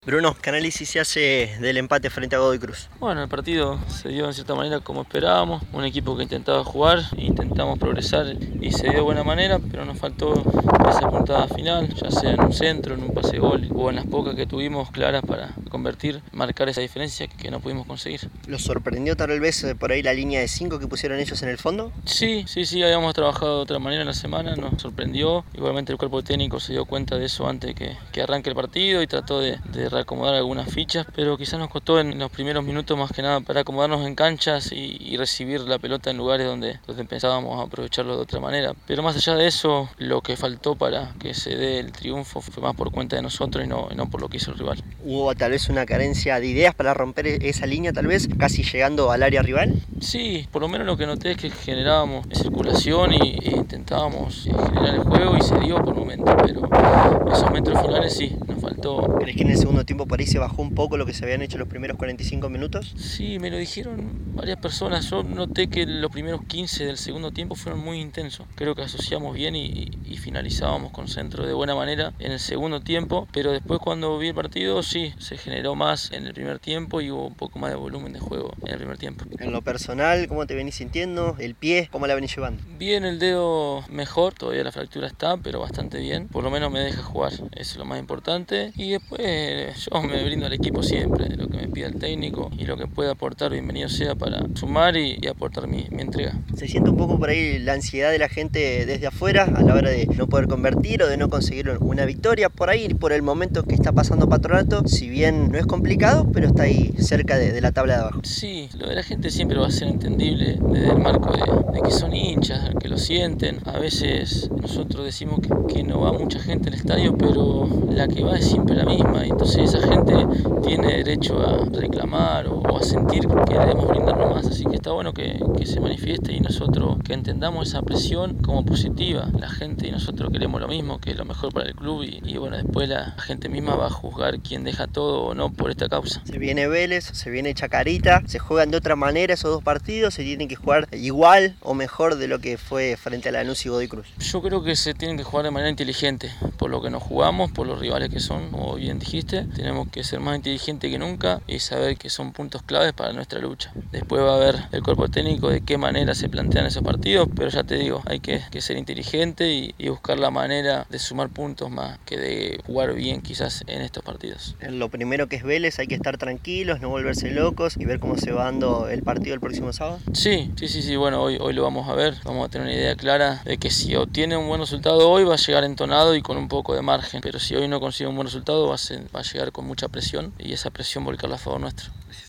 Bruno, ¿qué análisis se hace del empate frente a Godoy Cruz? Bueno, el partido se dio en cierta manera como esperábamos, un equipo que intentaba jugar, intentamos progresar y se dio de buena manera, pero nos faltó esa puntada final, ya sea en un centro, en un pase de gol o en las pocas que tuvimos claras para convertir, marcar esa diferencia que no pudimos conseguir. ¿Los sorprendió tal vez por ahí la línea de 5 que pusieron ellos en el fondo? Sí, habíamos trabajado de otra manera en la semana, nos sorprendió, igualmente el cuerpo técnico se dio cuenta de eso antes que arranque el partido y trató de reacomodar algunas fichas, pero quizás nos costó en los primeros minutos más que nada para acomodarnos en canchas y recibir la pelota en lugares donde pensábamos aprovecharlo de otra manera. Pero más allá de eso, lo que faltó para que se dé el triunfo fue más por cuenta de nosotros y no por lo que hizo el rival. ¿Hubo tal vez una carencia de ideas para romper esa línea tal vez, casi llegando al área rival? Sí, por lo menos lo que noté es que generábamos circulación e intentábamos generar el juego y se dio por momentos, pero esos metros finales sí, nos faltó. ¿Crees que en el segundo tiempo por ahí se bajó un poco lo que se habían hecho los primeros 45 minutos? Sí, me lo dijeron varias personas. Yo noté que los primeros 15 del segundo tiempo fueron muy intensos. Creo que asociamos bien y finalizábamos con centro de buena manera en el segundo tiempo, pero después cuando vi el partido sí, se generó más en el primer tiempo y hubo un poco más de volumen de juego en el primer tiempo. En lo personal, ¿cómo te venís sintiendo? ¿El pie? ¿Cómo la venís llevando? Bien, el dedo mejor, todavía la fractura está, pero bastante bien. Por lo menos me deja jugar, eso es lo más importante. Y después yo me brindo al equipo siempre, lo que me pida el técnico y lo que pueda aportar, bienvenido sea para sumar y aportar mi entrega. ¿Se siente un poco por ahí la ansiedad de la gente desde afuera a la hora de no poder convertir o de no conseguir una victoria? Por ahí, por el momento que está pasando Patronato, si bien no es complicado, pero está ahí cerca de la tabla de abajo. Sí, lo de la gente siempre va a ser entendible desde el marco de que son hinchas, que lo sienten. A veces nosotros decimos que no va mucha gente al estadio, pero la que va es siempre la misma. Entonces esa gente tiene derecho a reclamar o a sentir que debemos brindarnos más. Así que está bueno que se manifieste y nosotros que entendamos esa presión como positiva. La gente y nosotros queremos lo mismo, que es lo mejor para el club y bueno, después la gente misma va a juzgar quién deja todo o no por esta causa. Se viene Vélez, se viene Chacarita, se juegan de otra manera esos dos partidos, se tienen que jugar igual o mejor de lo que fue frente a Lanús y Godoy Cruz. Yo creo que se tienen que jugar de manera inteligente, por lo que nos jugamos, por los rivales que son, como bien dijiste. Tenemos que ser más inteligentes que nunca y saber que son puntos claves para nuestra lucha. Después va a haber el cuerpo técnico de qué manera se plantean esos partidos, pero ya te digo, hay que ser inteligente y buscar la manera de sumar puntos más que de jugar bien quizás en estos partidos. En lo primero que es Vélez hay que estar tranquilos, no volverse locos y ver cómo se va dando el partido el próximo sábado. Sí, bueno, hoy lo vamos a ver, vamos a tener una idea clara de que si obtiene un buen resultado hoy va a llegar entonado y con un poco de margen, pero si hoy no consigue un buen resultado va a llegar con mucha presión y esa presión volcarla a favor nuestro.